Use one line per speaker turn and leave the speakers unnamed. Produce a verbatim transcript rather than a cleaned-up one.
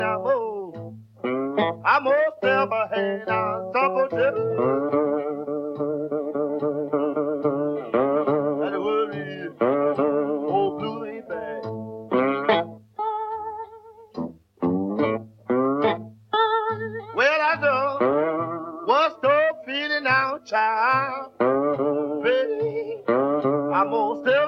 I'm old. I'm old ever had a double dip. And the word is, old blue ain't bad. Well, I know what's the feeling now, child. Baby, I'm gonna stay